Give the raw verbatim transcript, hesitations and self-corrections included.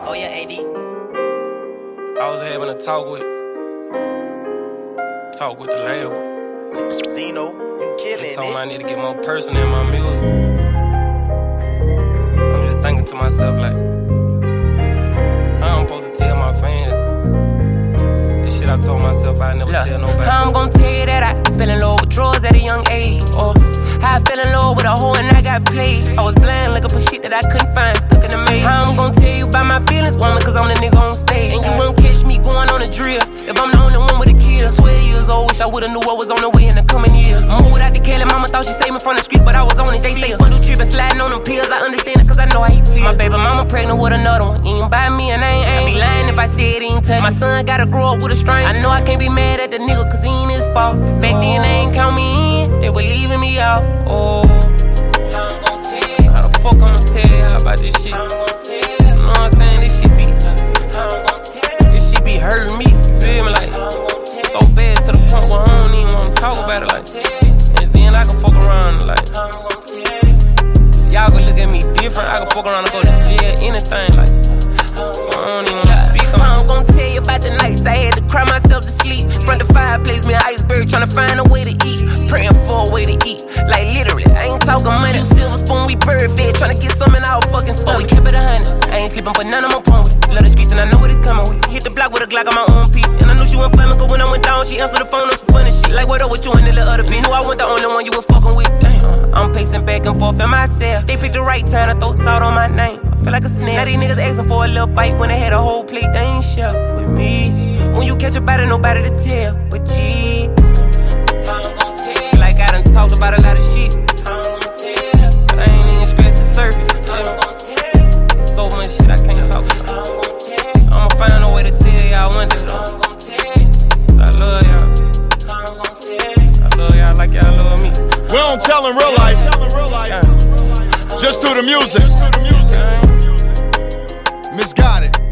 Oh yeah, A D. I was having a talk with, talk with the label. Zeno, you killing They it. told me I need to get more personal in my music. I'm just thinking to myself like, how I'm supposed to tell my fans this shit I told myself I never Look, tell nobody. how I'm gon' tell you that I fell in love with drugs at a young age, or how I fell in love with a hoe and I got played. I was blind looking for shit that I couldn't find, stuck in the maze. How I'm gon' tell you about my feelings, woman, cause I'm the nigga on stage. And you won't catch me going on a drill if I'm the only one with a kill. Twelve years old, wish I would've knew what was on the way in the coming years. Moved out to Cali, mama thought she saved me from the street, but I was on it. They say fuck no trippin', sliding on them pills, I understand it cause I know how he feel. My baby mama pregnant with another one, ain't by me and I ain't, I be lying if I said he ain't touch. My son gotta grow up with a stranger. I know I can't be mad at the nigga cause he ain't his fault. Back then they ain't count me in, they were leaving me out. Oh, how I'm gon' tell? How the fuck I'ma tell about this shit? How I'm gon' tell? You know what I'm saying? This shit be, how I'm gon' tell? This shit be hurting me, you feel me? Like, so bad to the point where I don't even wanna talk about it. Like, and then I can fuck around like, y'all gon' look at me different. I can fuck around and go to jail, anything like. So I don't even wanna speak on it. I'm gon' tell you about the nights I had to cry myself to sleep. Front the fireplace, me an iceberg, tryna find a way to eat. Praying for a way to eat. Like literally, I ain't talking money. You silver spoon, we bird fed, tryna get some in our fucking stomach. We kept it a hundred. I ain't sleeping for none of my pwn with. Love the streets and I know what it's coming with. Hit the block with a Glock on my own P. And I knew she wasn't flamin', cause when I went down, she answered the phone on some funny shit. Like what up with you and the little other bitch? Knew I wasn't the only one you was fucking with. Damn, I'm pacing back and forth in myself. They picked the right time to throw salt on my name. Feel like a snake. Now these niggas asking for a little bite when they had a whole plate. They ain't share with me. When you catch a body, nobody to tell. But gee, I'm gon' tell. Like I done talked about a lot of shit. I'm gon' tell. But I ain't even scratched the surface. I'm gon' tell. There's so much shit I can't talk about. I'm gon' tell. I'ma find a way to tell y'all one day. I'm gon' tell. I love y'all. I'm gon' tell. I love y'all like y'all love me. We don't tell in real life. Just do the music. Misguided.